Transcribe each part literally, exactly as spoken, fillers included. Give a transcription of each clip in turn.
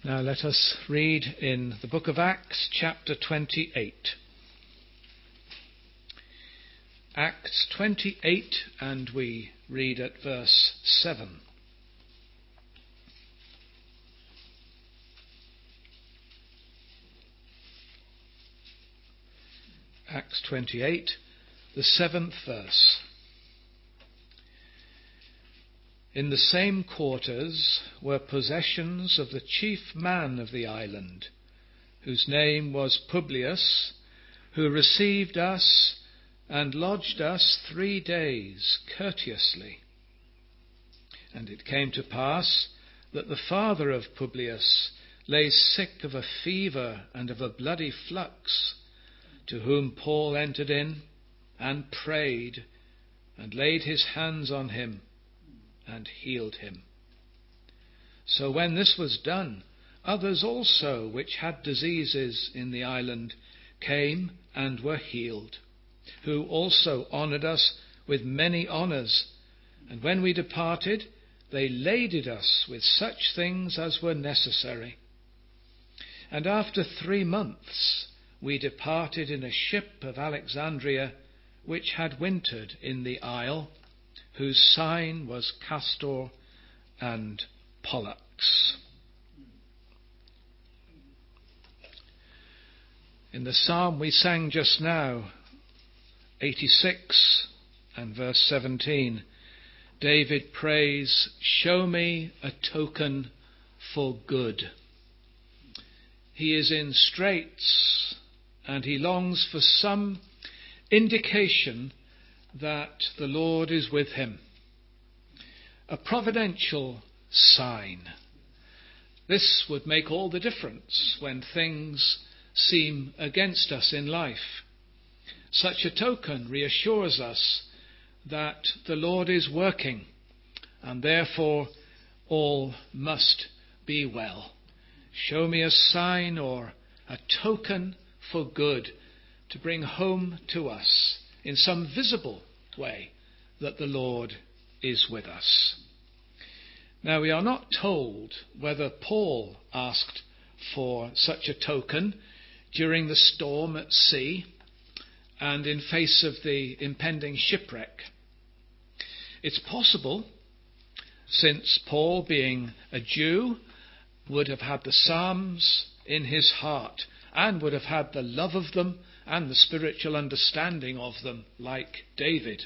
Now let us read in the book of Acts, chapter twenty-eight. Acts twenty-eight, and we read at verse seven. Acts twenty-eight, the seventh verse. In the same quarters were possessions of the chief man of the island, whose name was Publius, who received us and lodged us three days courteously. And it came to pass that the father of Publius lay sick of a fever and of a bloody flux, to whom Paul entered in and prayed and laid his hands on him and healed him. So when this was done, others also which had diseases in the island came and were healed, who also honoured us with many honours. And when we departed, they laded us with such things as were necessary. And after three months we departed in a ship of Alexandria, which had wintered in the isle, whose sign was Castor and Pollux. In the psalm we sang just now, eighty-six and verse seventeen, David prays, "Show me a token for good." He is in straits, and he longs for some indication that the Lord is with him. A providential sign. This would make all the difference when things seem against us in life. Such a token reassures us that the Lord is working, and therefore all must be well. Show me a sign or a token for good to bring home to us in some visible way that the Lord is with us. Now we are not told whether Paul asked for such a token during the storm at sea and in face of the impending shipwreck. It's possible, since Paul, being a Jew, would have had the Psalms in his heart and would have had the love of them and the spiritual understanding of them like David.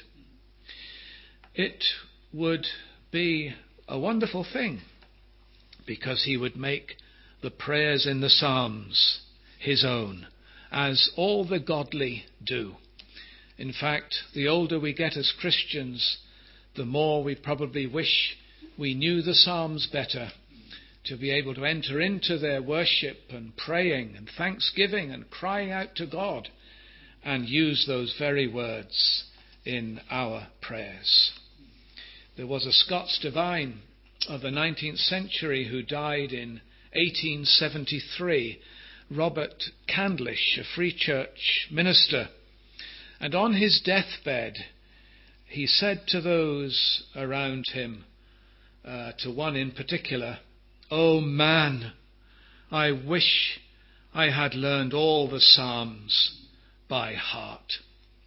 It would be a wonderful thing, because he would make the prayers in the Psalms his own, as all the godly do. In fact, the older we get as Christians, the more we probably wish we knew the Psalms better, to be able to enter into their worship and praying and thanksgiving and crying out to God and use those very words in our prayers. There was a Scots divine of the nineteenth century who died in eighteen seventy-three, Robert Candlish, a Free Church minister. And on his deathbed, he said to those around him, uh, to one in particular, "Oh man, I wish I had learned all the Psalms by heart."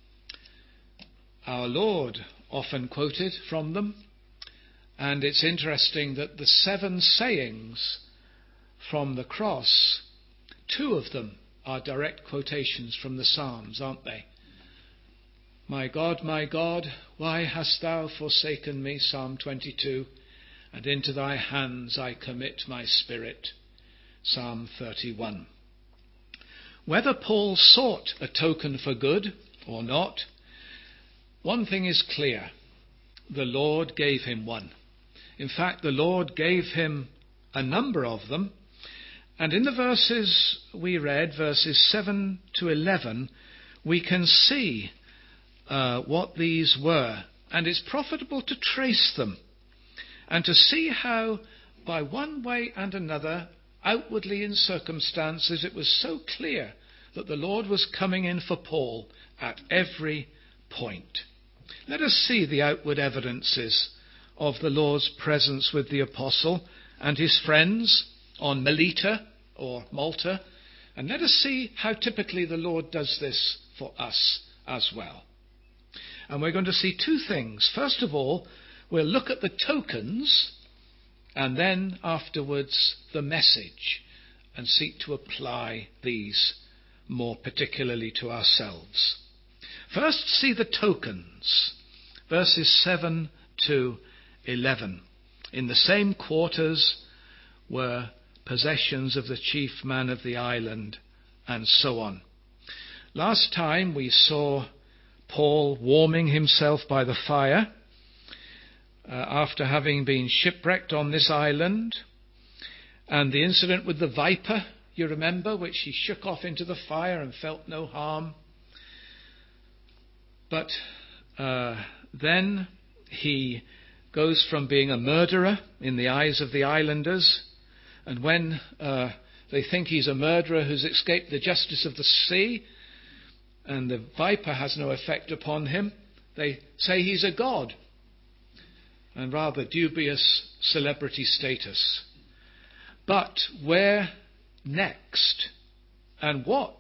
Our Lord often quoted from them, and it's interesting that the seven sayings from the cross, two of them are direct quotations from the Psalms, aren't they? "My God, my God, why hast thou forsaken me?" Psalm twenty-two. "And into thy hands I commit my spirit." Psalm thirty-one. Whether Paul sought a token for good or not, one thing is clear. The Lord gave him one. In fact, the Lord gave him a number of them. And in the verses we read, verses seven to eleven, we can see uh, what these were. And it's profitable to trace them and to see how, by one way and another, outwardly in circumstances, it was so clear that the Lord was coming in for Paul at every point. Let us see the outward evidences of the Lord's presence with the apostle and his friends on Melita or Malta. And let us see how typically the Lord does this for us as well. And we're going to see two things. First of all, we'll look at the tokens, and then afterwards the message, and seek to apply these more particularly to ourselves. First, see the tokens, verses seven to eleven. In the same quarters were possessions of the chief man of the island, and so on. Last time we saw Paul warming himself by the fire uh, after having been shipwrecked on this island, and the incident with the viper, you remember, which he shook off into the fire and felt no harm. But uh, then he goes from being a murderer in the eyes of the islanders, and when uh, they think he's a murderer who's escaped the justice of the sea, and the viper has no effect upon him, they say he's a god, and rather dubious celebrity status. But where next? And what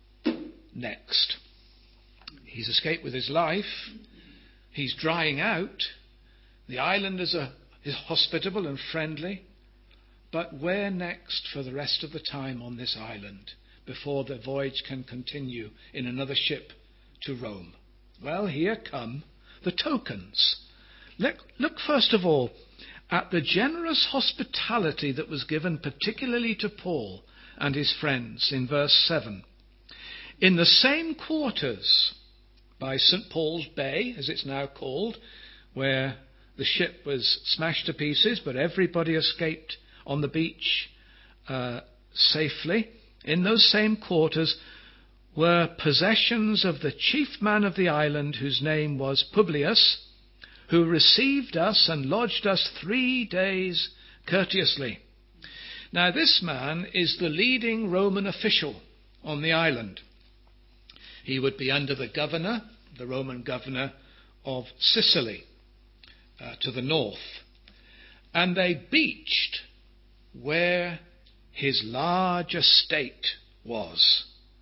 next? He's escaped with his life. He's drying out. The islanders are hospitable and friendly. But where next for the rest of the time on this island before the voyage can continue in another ship to Rome? Well, here come the tokens. Look, look first of all at the generous hospitality that was given particularly to Paul and his friends in verse seven. In the same quarters by Saint Paul's Bay, as it's now called, where the ship was smashed to pieces, but everybody escaped on the beach uh, safely. In those same quarters were possessions of the chief man of the island, whose name was Publius, who received us and lodged us three days courteously. Now this man is the leading Roman official on the island. He would be under the governor, the Roman governor of Sicily, uh, to the north. And they beached where his large estate was.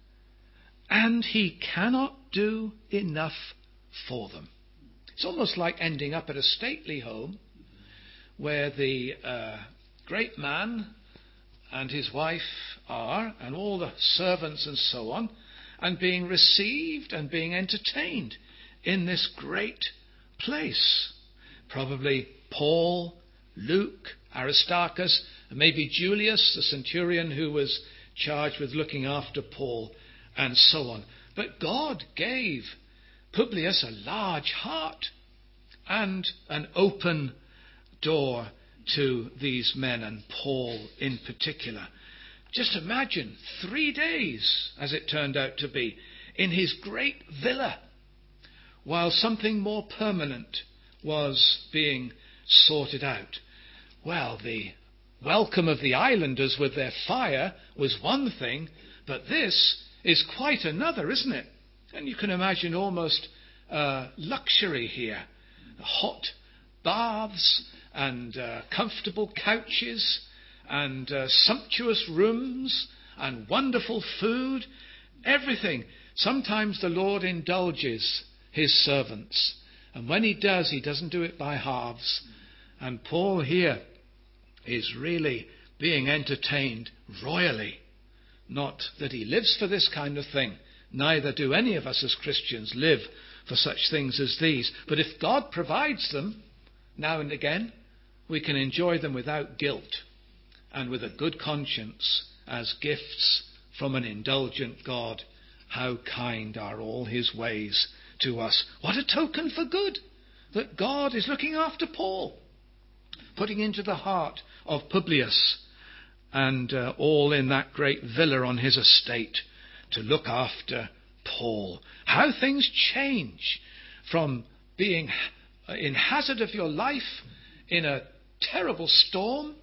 And he cannot do enough for them. It's almost like ending up at a stately home where the uh, great man and his wife are, and all the servants and so on, and being received and being entertained in this great place. Probably Paul, Luke, Aristarchus, and maybe Julius, the centurion who was charged with looking after Paul, and so on. But God gave Publius a large heart and an open door to these men, and Paul in particular. Just imagine three days, as it turned out to be, in his great villa, while something more permanent was being sorted out. Well, the welcome of the islanders with their fire was one thing, but this is quite another, isn't it? And you can imagine almost uh, luxury here. Hot baths and uh, comfortable couches and uh, sumptuous rooms and wonderful food, everything. Sometimes the Lord indulges his servants. And when he does, he doesn't do it by halves. And Paul here is really being entertained royally. Not that he lives for this kind of thing. Neither do any of us as Christians live for such things as these. But if God provides them now and again, we can enjoy them without guilt and with a good conscience as gifts from an indulgent God. How kind are all his ways to us. What a token for good that God is looking after Paul, putting into the heart of Publius and uh, all in that great villa on his estate to look after Paul. How things change from being in hazard of your life in a terrible storm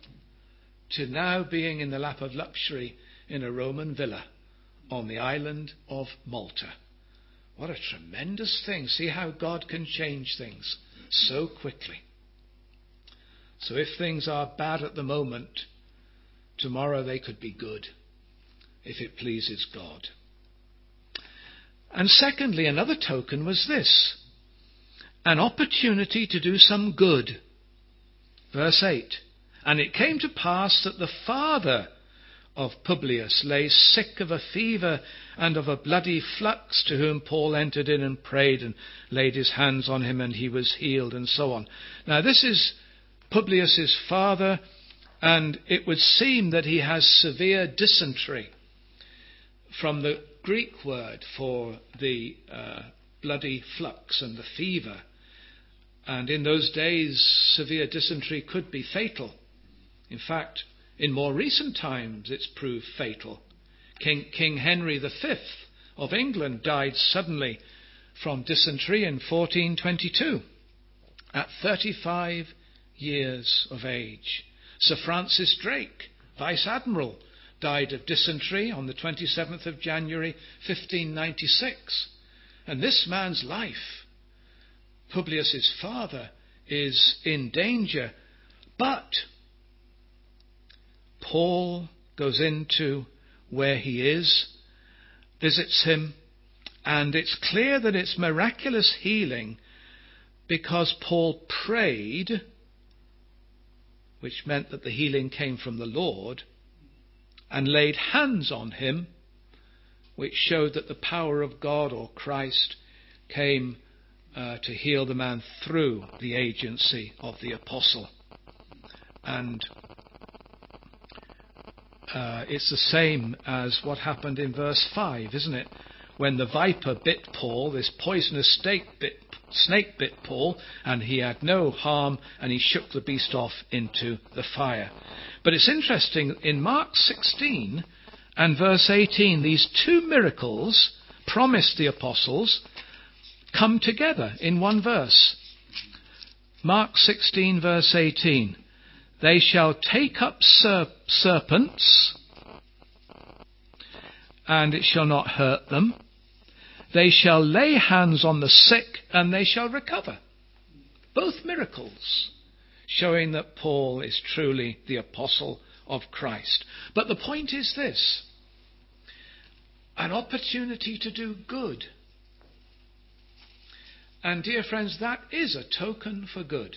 to now being in the lap of luxury in a Roman villa on the island of Malta. What a tremendous thing. See how God can change things so quickly. So if things are bad at the moment, tomorrow they could be good, if it pleases God. And secondly, another token was this: an opportunity to do some good. Verse eight. And it came to pass that the father of Publius lay sick of a fever and of a bloody flux, to whom Paul entered in and prayed and laid his hands on him, and he was healed, and so on. Now this is Publius's father, and it would seem that he has severe dysentery, from the Greek word for the uh, bloody flux and the fever. And in those days, severe dysentery could be fatal. In fact, in more recent times, it's proved fatal. King, King Henry the Fifth of England died suddenly from dysentery in fourteen twenty-two, at thirty-five years of age. Sir Francis Drake, Vice Admiral, died of dysentery on the twenty-seventh of January, fifteen ninety-six. And this man's life, Publius's father, is in danger. But Paul goes into where he is, visits him, and it's clear that it's miraculous healing, because Paul prayed, which meant that the healing came from the Lord, and laid hands on him, which showed that the power of God or Christ came uh, to heal the man through the agency of the apostle. And uh, it's the same as what happened in verse five, isn't it? When the viper bit Paul, this poisonous snake bit, snake bit Paul, and he had no harm, and he shook the beast off into the fire. But it's interesting, in Mark sixteen and verse eighteen, these two miracles promised the apostles come together in one verse. Mark sixteen verse eighteen. They shall take up serp- serpents, and it shall not hurt them. They shall lay hands on the sick, and they shall recover. Both miracles, showing that Paul is truly the apostle of Christ. But the point is this: an opportunity to do good. And dear friends, that is a token for good.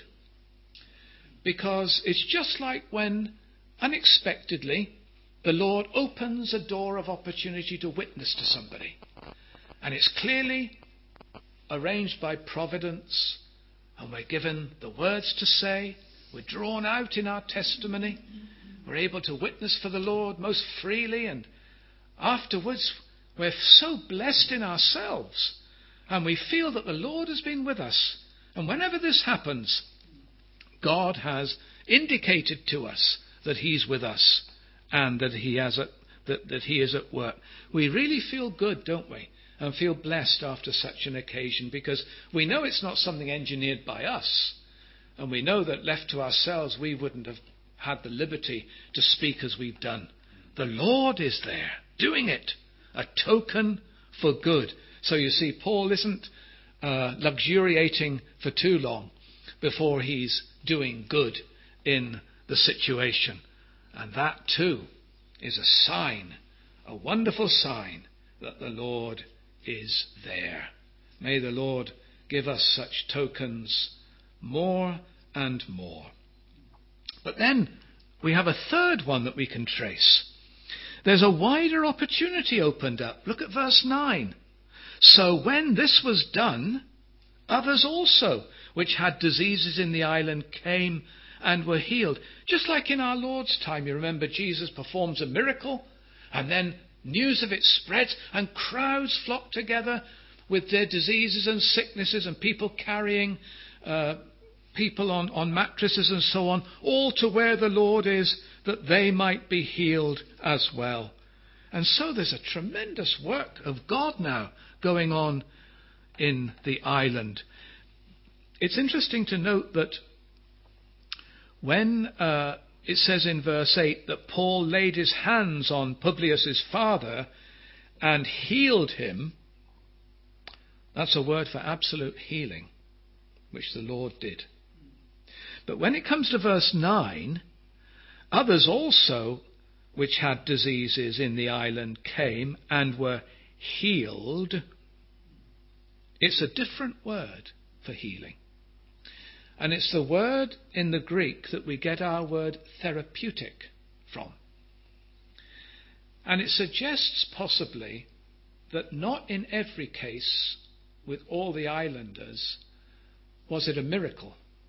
Because it's just like when, unexpectedly, the Lord opens a door of opportunity to witness to somebody. And it's clearly arranged by providence, and we're given the words to say, we're drawn out in our testimony, we're able to witness for the Lord most freely, and afterwards we're so blessed in ourselves, and we feel that the Lord has been with us. And whenever this happens, God has indicated to us that He's with us, and that He has a, that, that He is at work. We really feel good, don't we? And feel blessed after such an occasion, because we know it's not something engineered by us. And we know that left to ourselves, we wouldn't have had the liberty to speak as we've done. The Lord is there, doing it. A token for good. So you see, Paul isn't uh, luxuriating for too long before he's doing good in the situation. And that too is a sign, a wonderful sign, that the Lord is there. May the Lord give us such tokens more and more. But then we have a third one that we can trace. There's a wider opportunity opened up. Look at verse nine. So when this was done, others also, which had diseases in the island, came and were healed. Just like in our Lord's time, you remember Jesus performs a miracle, and then news of it spreads, and crowds flock together with their diseases and sicknesses, and people carrying uh, people on, on mattresses and so on, all to where the Lord is, that they might be healed as well. And so there's a tremendous work of God now going on in the island. It's interesting to note that when uh, it says in verse eight that Paul laid his hands on Publius's father and healed him, that's a word for absolute healing, which the Lord did. But when it comes to verse nine, others also, which had diseases in the island came and were healed. It's a different word for healing. And it's the word in the Greek that we get our word therapeutic from. And it suggests possibly that not in every case with all the islanders was it a miracle.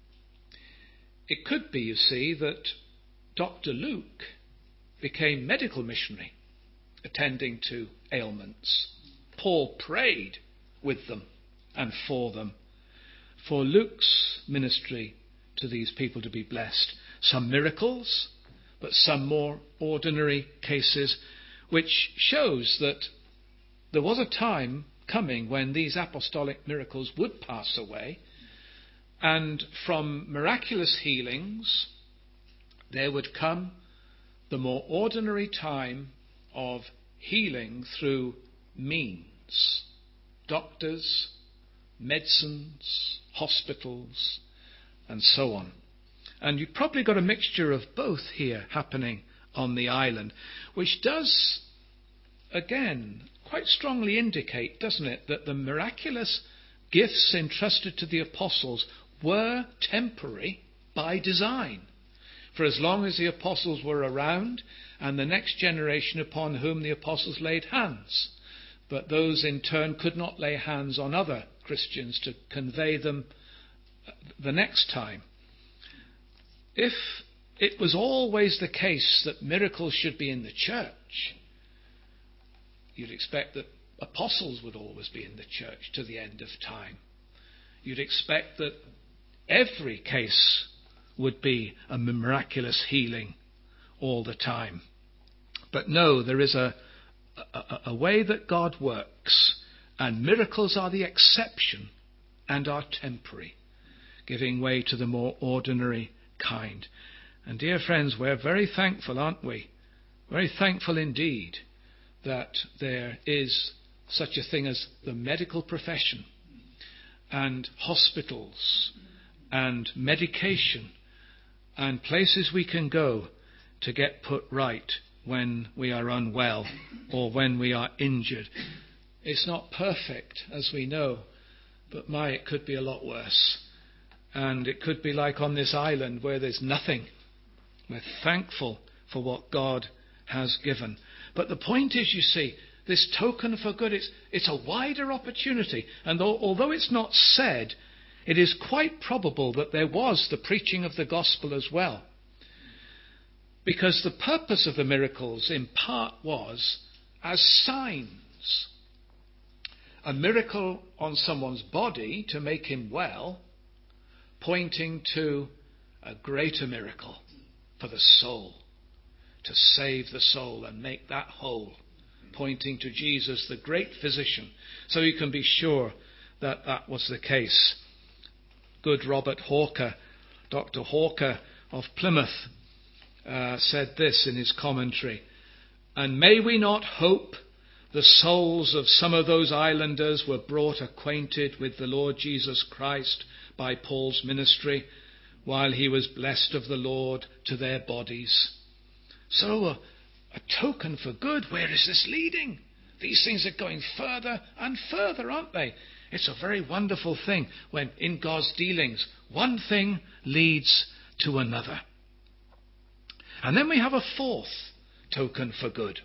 It could be, you see, that Doctor Luke became medical missionary, attending to ailments. Paul prayed with them and for them, for Luke's ministry to these people to be blessed. Some miracles, but some more ordinary cases, which shows that there was a time coming when these apostolic miracles would pass away, and from miraculous healings there would come the more ordinary time of healing through means, doctors, medicines, hospitals, and so on. And you've probably got a mixture of both here happening on the island, which does, again, quite strongly indicate, doesn't it, that the miraculous gifts entrusted to the apostles were temporary by design, for as long as the apostles were around and the next generation upon whom the apostles laid hands. But those in turn could not lay hands on other Christians to convey them the next time. If it was always the case that miracles should be in the church, you'd expect that apostles would always be in the church to the end of time. You'd expect that every case would be a miraculous healing all the time. But no, there is a, a, a way that God works, and miracles are the exception and are temporary, giving way to the more ordinary kind. And dear friends, we're very thankful, aren't we? Very thankful indeed that there is such a thing as the medical profession and hospitals and medication and places we can go to get put right when we are unwell or when we are injured. It's not perfect, as we know, but my, it could be a lot worse. And it could be like on this island where there's nothing. We're thankful for what God has given. But the point is, you see, this token for good, it's, it's a wider opportunity. And though, although it's not said, it is quite probable that there was the preaching of the gospel as well. Because the purpose of the miracles in part was as signs. A miracle on someone's body to make him well, pointing to a greater miracle for the soul, to save the soul and make that whole, pointing to Jesus, the great physician. So you can be sure that that was the case. Good Robert Hawker, Doctor Hawker of Plymouth, uh, said this in his commentary: "And may we not hope the souls of some of those islanders were brought acquainted with the Lord Jesus Christ by Paul's ministry, while he was blessed of the Lord to their bodies." So a, a token for good. Where is this leading? These things are going further and further, aren't they? It's a very wonderful thing when in God's dealings one thing leads to another. And then we have a fourth token for good.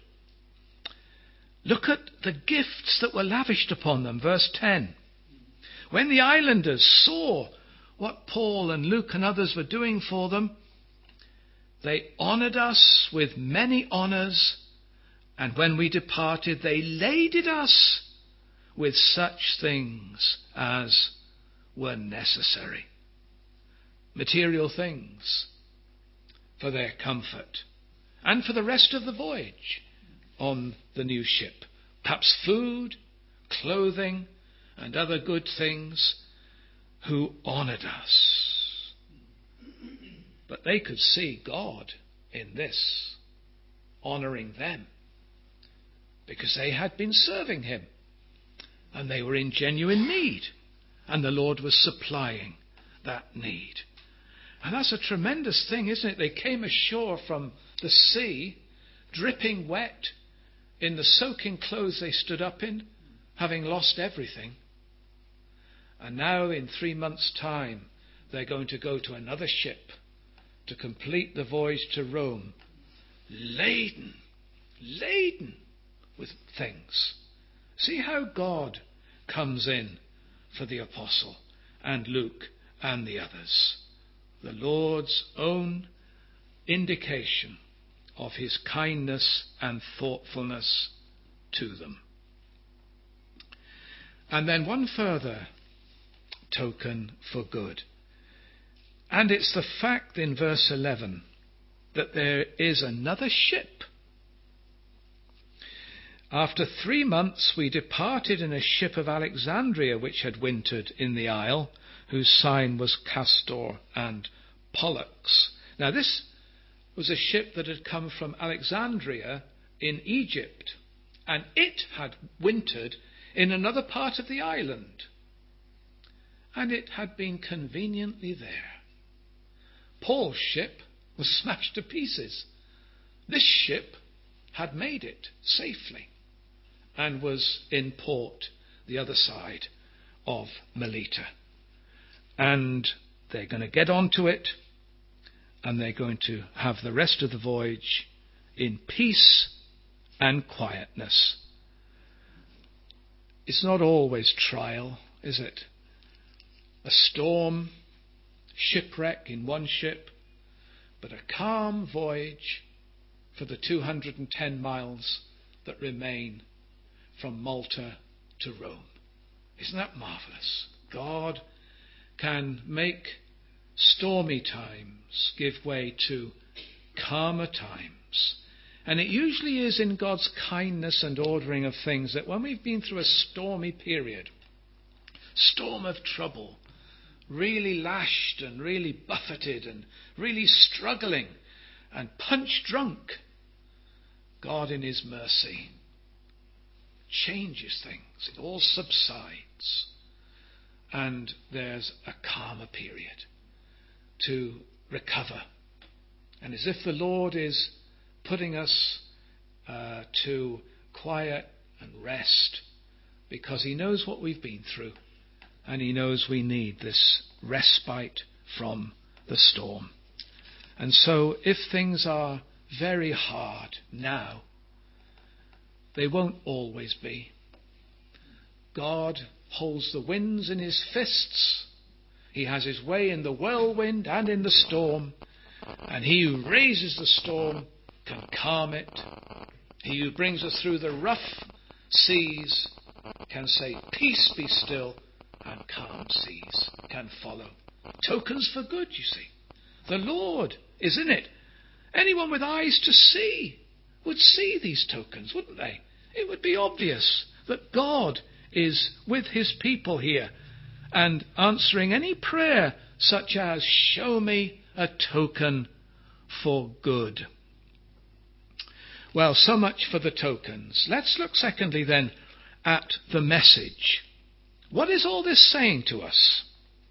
Look at the gifts that were lavished upon them. Verse ten. When the islanders saw what Paul and Luke and others were doing for them, they honoured us with many honours, and when we departed, they laded us with such things as were necessary. Material things for their comfort and for the rest of the voyage on the new ship. Perhaps food, clothing, and other good things, who honoured us. But they could see God in this, honouring them, because they had been serving him and they were in genuine need, and the Lord was supplying that need. And that's a tremendous thing, isn't it? They came ashore from the sea. dripping wet, in the soaking clothes they stood up in, having lost everything. And now in three months' time, they're going to go to another ship to complete the voyage to Rome, laden, laden with things. See how God comes in for the apostle and Luke and the others. The Lord's own indication of his kindness and thoughtfulness to them. And then one further token for good. And it's the fact in verse eleven that there is another ship. After three months we departed in a ship of Alexandria, which had wintered in the isle, whose sign was Castor and Pollux. Now this was a ship that had come from Alexandria in Egypt, and it had wintered in another part of the island, and it had been conveniently there. Paul's ship was smashed to pieces. This ship had made it safely and was in port the other side of Melita. And they're going to get onto it, and they're going to have the rest of the voyage in peace and quietness. It's not always trial, is it? A storm, shipwreck in one ship, but a calm voyage for the two hundred ten miles that remain from Malta to Rome. Isn't that marvellous? God can make stormy times give way to calmer times. And it usually is in God's kindness and ordering of things that when we've been through a stormy period, storm of trouble, really lashed and really buffeted and really struggling and punch drunk, God in his mercy changes things. It all subsides. And there's a calmer period to recover. And as if the Lord is putting us uh, to quiet and rest, because he knows what we've been through, and he knows we need this respite from the storm. And so if things are very hard now, they won't always be. God holds the winds in his fists. He has his way in the whirlwind and in the storm. And he who raises the storm can calm it. He who brings us through the rough seas can say, "Peace, be still," and calm seas can follow. Tokens for good, you see. The Lord is in it. Anyone with eyes to see would see these tokens, wouldn't they? It would be obvious that God is with his people here and answering any prayer such as, "Show me a token for good." Well, so much for the tokens. Let's look secondly then at the message. What is all this saying to us?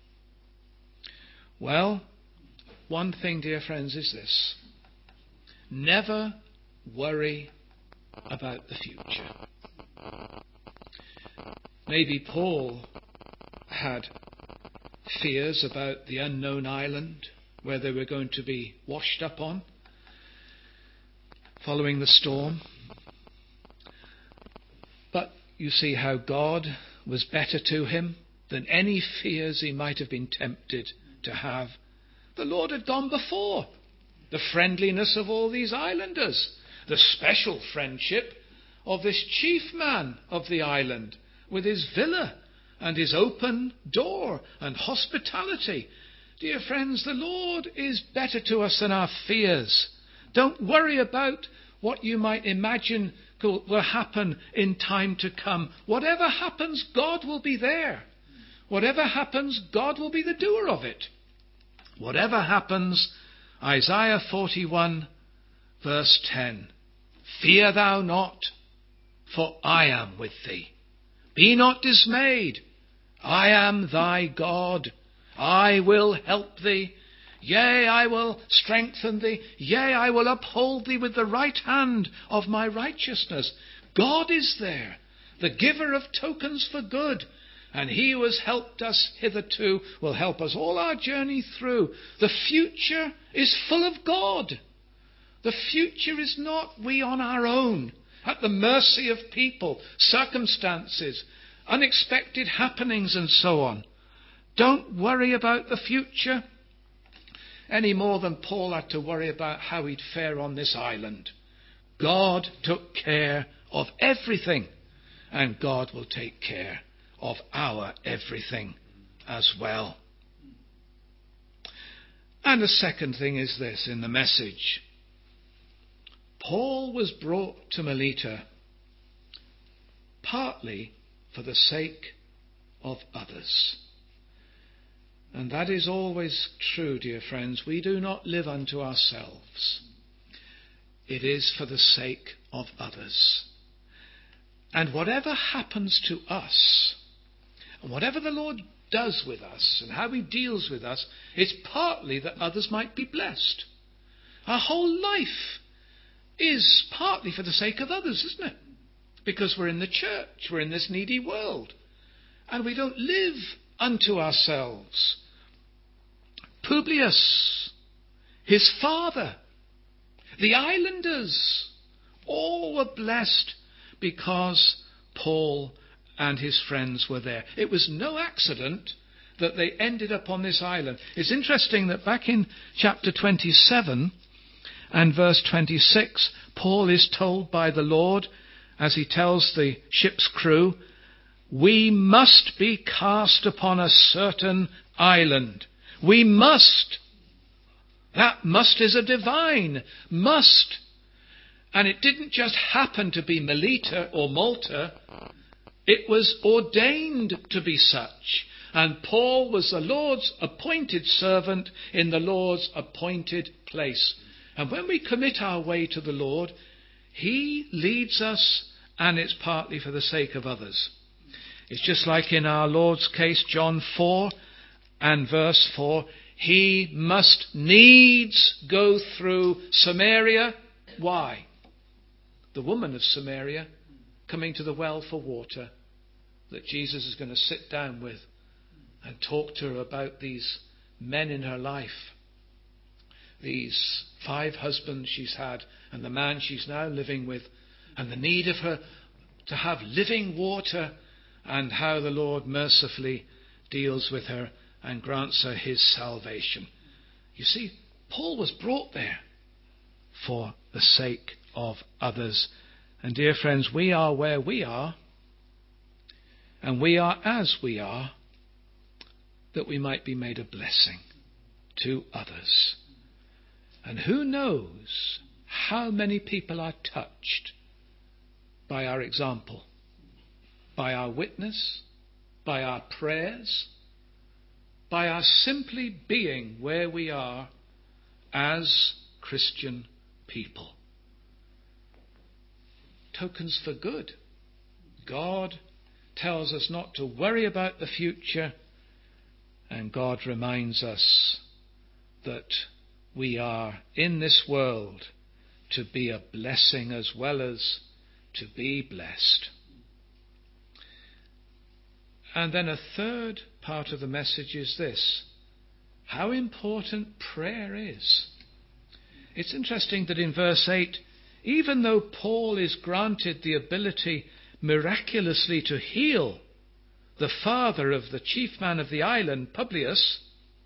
Well, one thing, dear friends, is this: never worry about the future. Maybe Paul had fears about the unknown island where they were going to be washed up on following the storm. But you see how God was better to him than any fears he might have been tempted to have. The Lord had gone before. The friendliness of all these islanders, the special friendship of this chief man of the island with his villa and his open door and hospitality. Dear friends, the Lord is better to us than our fears. Don't worry about what you might imagine will happen in time to come. Whatever happens, God will be there. Whatever happens, God will be the doer of it. Whatever happens, Isaiah forty-one, verse ten, "Fear thou not, for I am with thee. Be not dismayed. I am thy God. I will help thee. Yea, I will strengthen thee. Yea, I will uphold thee with the right hand of my righteousness. God is there, the giver of tokens for good. And he who has helped us hitherto will help us all our journey through. The future is full of God. The future is not we on our own, at the mercy of people, circumstances, unexpected happenings and so on. Don't worry about the future any more than Paul had to worry about how he'd fare on this island. God took care of everything, and God will take care of our everything as well. And the second thing is this in the message. Paul was brought to Melita partly for the sake of others. And that is always true, dear friends. We do not live unto ourselves. It is for the sake of others. And whatever happens to us, and whatever the Lord does with us, and how he deals with us, it's partly that others might be blessed. Our whole life is partly for the sake of others, isn't it? Because we're in the church, we're in this needy world, and we don't live unto ourselves. Publius, his father, the islanders, all were blessed because Paul and his friends were there. It was no accident that they ended up on this island. It's interesting that back in chapter twenty-seven and verse twenty-six, Paul is told by the Lord, as he tells the ship's crew, we must be cast upon a certain island. We must. That must is a divine must. And it didn't just happen to be Melita or Malta. It was ordained to be such. And Paul was the Lord's appointed servant in the Lord's appointed place. And when we commit our way to the Lord, he leads us, and it's partly for the sake of others. It's just like in our Lord's case, John four and verse four. He must needs go through Samaria. Why? The woman of Samaria coming to the well for water that Jesus is going to sit down with and talk to her about these men in her life. These five husbands she's had and the man she's now living with, and the need of her to have living water, and how the Lord mercifully deals with her and grants her his salvation. You see, Paul was brought there for the sake of others. And dear friends, we are where we are, and we are as we are, that we might be made a blessing to others. And who knows how many people are touched by our example, by our witness, by our prayers, by our simply being where we are as Christian people. Tokens for good. God tells us not to worry about the future, and God reminds us that we are in this world to be a blessing as well as to be blessed. And then a third part of the message is this: how important prayer is. It's interesting that in verse eight, even though Paul is granted the ability miraculously to heal the father of the chief man of the island, Publius,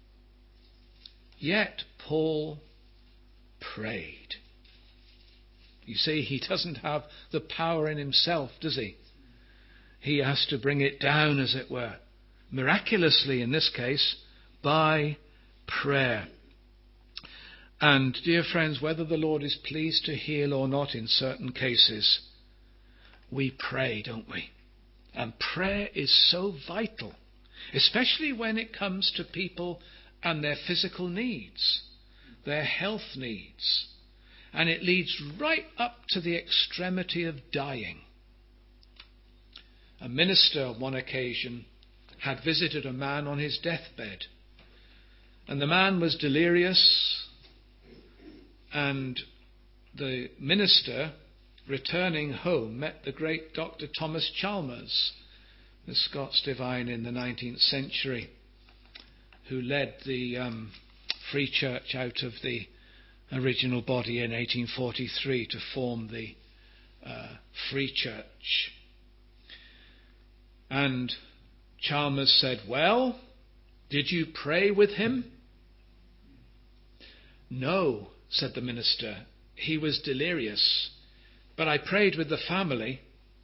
yet Paul prayed. You see, he doesn't have the power in himself, does he? He has to bring it down, as it were, miraculously in this case, by prayer. And, dear friends, whether the Lord is pleased to heal or not in certain cases, we pray, don't we? And prayer is so vital, especially when it comes to people and their physical needs, their health needs. And it leads right up to the extremity of dying. A minister on one occasion had visited a man on his deathbed. And the man was delirious, and the minister, returning home, met the great Doctor Thomas Chalmers, the Scots divine in the nineteenth century, who led the um, Free Church out of the original body in eighteen forty-three to form the uh, Free Church. And Chalmers said, "Well, did you pray with him?" "No," said the minister, "he was delirious, but I prayed with the family."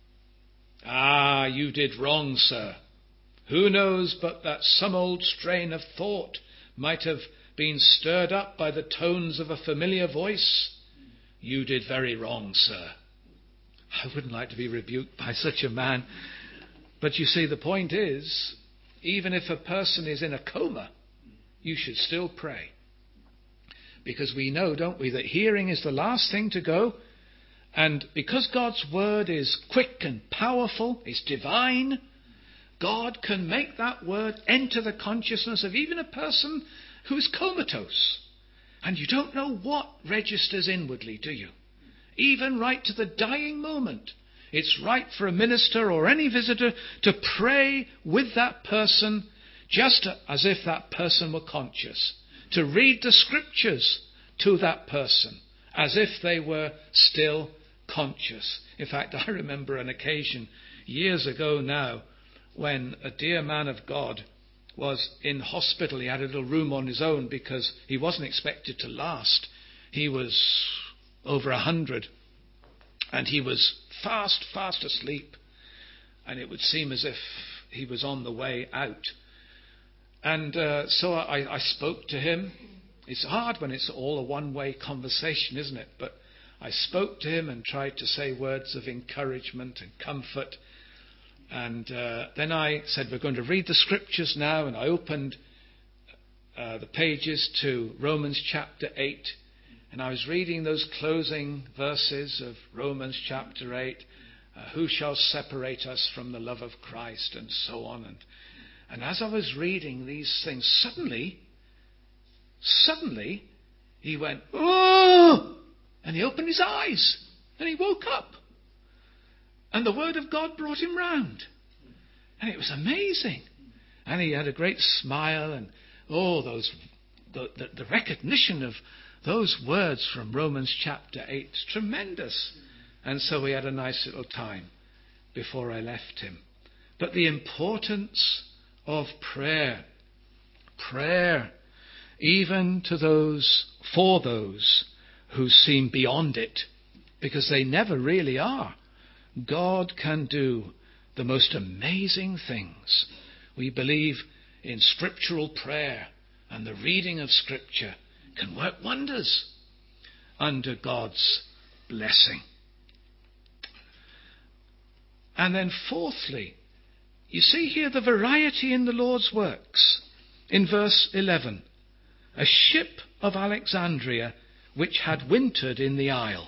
"Ah, you did wrong, sir. Who knows but that some old strain of thought might have been stirred up by the tones of a familiar voice? You did very wrong, sir." I wouldn't like to be rebuked by such a man. But you see, the point is, even if a person is in a coma, you should still pray. Because we know, don't we, that hearing is the last thing to go. And because God's word is quick and powerful, it's divine, God can make that word enter the consciousness of even a person who is comatose. And you don't know what registers inwardly, do you? Even right to the dying moment. It's right for a minister or any visitor to pray with that person just as if that person were conscious. To read the scriptures to that person as if they were still conscious. In fact, I remember an occasion years ago now when a dear man of God was in hospital. He had a little room on his own because he wasn't expected to last. He was over a hundred. And he was fast, fast asleep. And it would seem as if he was on the way out. And uh, so I, I spoke to him. It's hard when it's all a one-way conversation, isn't it? But I spoke to him and tried to say words of encouragement and comfort. And uh, then I said, we're going to read the scriptures now. And I opened uh, the pages to Romans chapter eight. And I was reading those closing verses of Romans chapter eight. Uh, who shall separate us from the love of Christ, and so on. And, and as I was reading these things, suddenly, suddenly, he went, "Oh!" And he opened his eyes. And he woke up. And the word of God brought him round. And it was amazing. And he had a great smile. And, oh, those the, the, the recognition of those words from Romans chapter eight, tremendous. And so we had a nice little time before I left him. But the importance of prayer, prayer, even to those, for those who seem beyond it, because they never really are. God can do the most amazing things. We believe in scriptural prayer, and the reading of Scripture can work wonders under God's blessing. And then fourthly, you see here the variety in the Lord's works. In verse eleven, a ship of Alexandria which had wintered in the isle.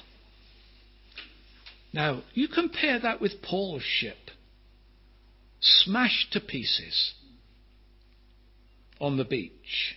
Now, you compare that with Paul's ship, smashed to pieces on the beach.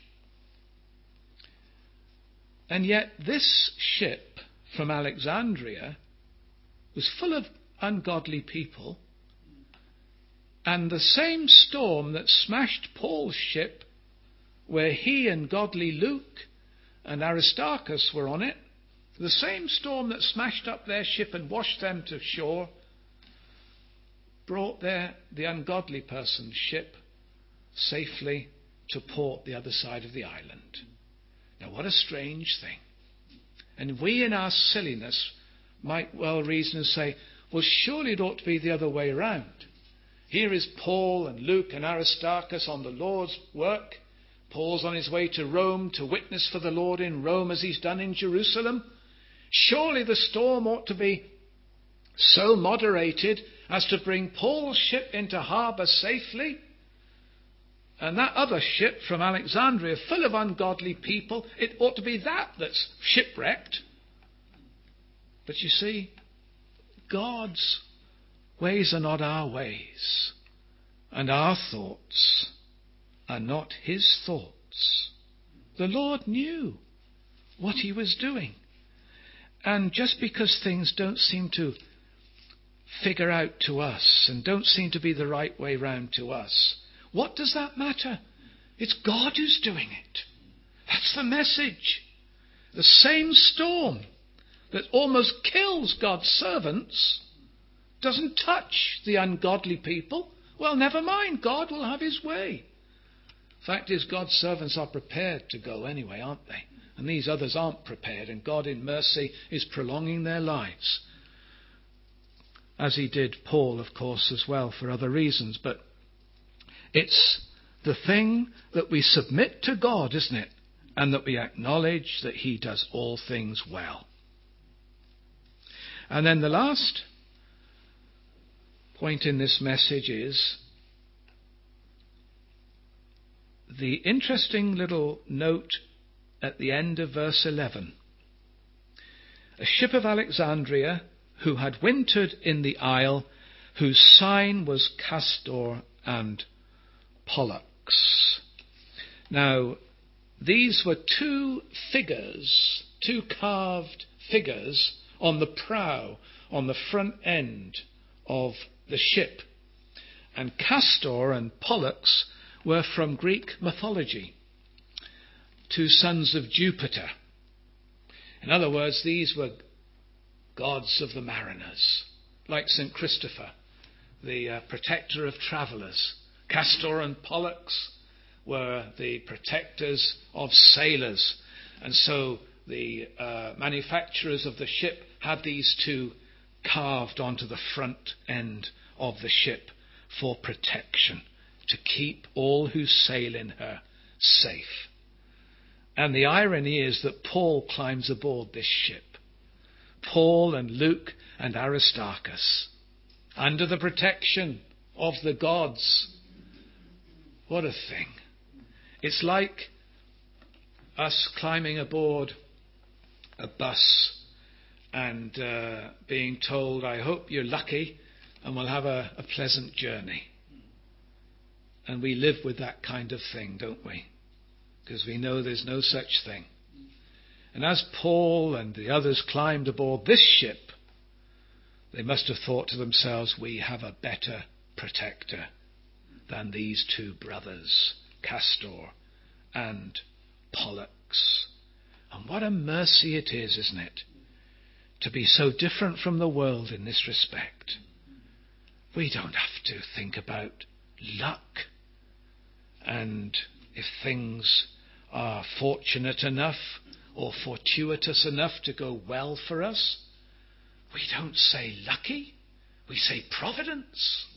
And yet this ship from Alexandria was full of ungodly people, and the same storm that smashed Paul's ship, where he and godly Luke and Aristarchus were on it, the same storm that smashed up their ship and washed them to shore, brought their, the ungodly person's ship safely to port the other side of the island. Now, what a strange thing. And we in our silliness might well reason and say, well, surely it ought to be the other way around. Here is Paul and Luke and Aristarchus on the Lord's work. Paul's on his way to Rome to witness for the Lord in Rome as he's done in Jerusalem. Surely the storm ought to be so moderated as to bring Paul's ship into harbour safely. And that other ship from Alexandria, full of ungodly people, it ought to be that that's shipwrecked. But you see, God's ways are not our ways, and our thoughts are not his thoughts. The Lord knew what he was doing. And just because things don't seem to figure out to us and don't seem to be the right way round to us, what does that matter? It's God who's doing it. That's the message. The same storm that almost kills God's servants doesn't touch the ungodly people. Well, never mind. God will have his way. Fact is, God's servants are prepared to go anyway, aren't they? And these others aren't prepared, and God in mercy is prolonging their lives. As he did Paul, of course, as well, for other reasons. But it's the thing that we submit to God, isn't it? And that we acknowledge that he does all things well. And then the last point in this message is the interesting little note at the end of verse eleven. A ship of Alexandria, who had wintered in the isle, whose sign was Castor and Pollux. Now, these were two figures, two carved figures on the prow, on the front end of the ship. And Castor and Pollux were from Greek mythology, two sons of Jupiter. In other words, these were gods of the mariners, like Saint Christopher, the uh, protector of travellers. Castor and Pollux were the protectors of sailors. And so the uh, manufacturers of the ship had these two carved onto the front end of the ship for protection, to keep all who sail in her safe. And the irony is that Paul climbs aboard this ship. Paul and Luke and Aristarchus, under the protection of the gods. What a thing. It's like us climbing aboard a bus and uh, being told, I hope you're lucky and we'll have a, a pleasant journey. And we live with that kind of thing, don't we? Because we know there's no such thing. And as Paul and the others climbed aboard this ship, they must have thought to themselves, we have a better protector than these two brothers, Castor and Pollux. And what a mercy it is, isn't it, to be so different from the world in this respect. We don't have to think about luck and if things are fortunate enough or fortuitous enough to go well for us. We don't say lucky, we say providence.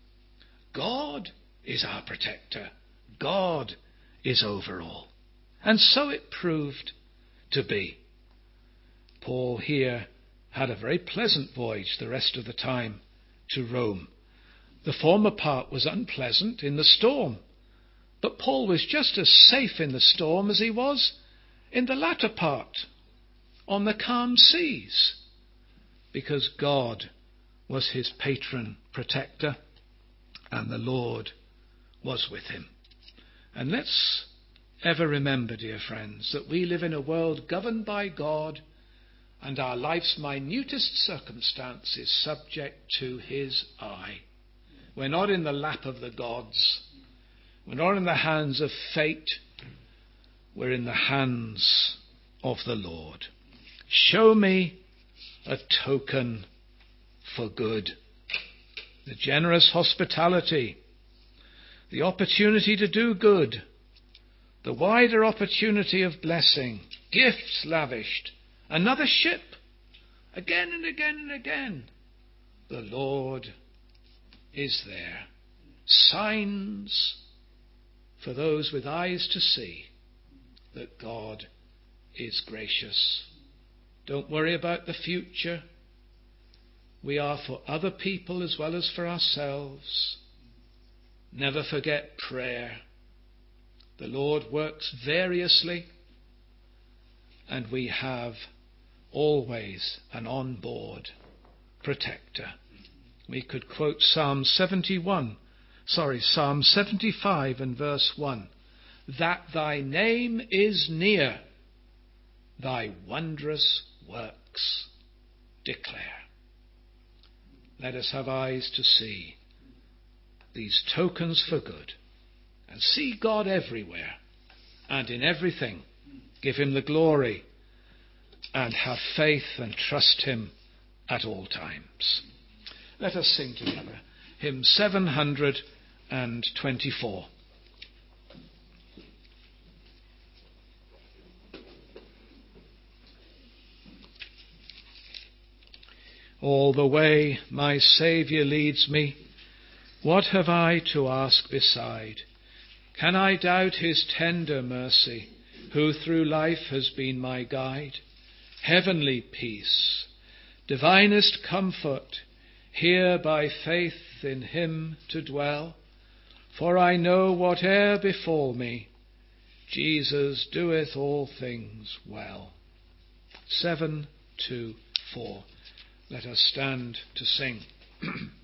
God is our protector. God is over all. And so it proved to be. Paul here had a very pleasant voyage the rest of the time to Rome. The former part was unpleasant in the storm, but Paul was just as safe in the storm as he was in the latter part, on the calm seas, because God was his patron protector and the Lord was with him. And let's ever remember, dear friends, that we live in a world governed by God, and our life's minutest circumstance is subject to his eye. We're not in the lap of the gods. We're not in the hands of fate. We're in the hands of the Lord. Show me a token for good. The generous hospitality, the opportunity to do good, the wider opportunity of blessing, gifts lavished, another ship, again and again and again. The Lord is there. Signs for those with eyes to see that God is gracious. Don't worry about the future. We are for other people as well as for ourselves. Never forget prayer. The Lord works variously, and we have always an on-board protector. We could quote Psalm seventy-one, sorry, Psalm seventy-five and verse one. that thy name is near, thy wondrous works declare. Let us have eyes to see these tokens for good, and see God everywhere and in everything. Give him the glory, and have faith and trust him at all times. Let us sing together hymn seven hundred twenty-four. All the way my Saviour leads me, what have I to ask beside? Can I doubt his tender mercy, who through life has been my guide? Heavenly peace, divinest comfort, here by faith in him to dwell. For I know whate'er befall me, Jesus doeth all things well. Seven, two, four. Let us stand to sing.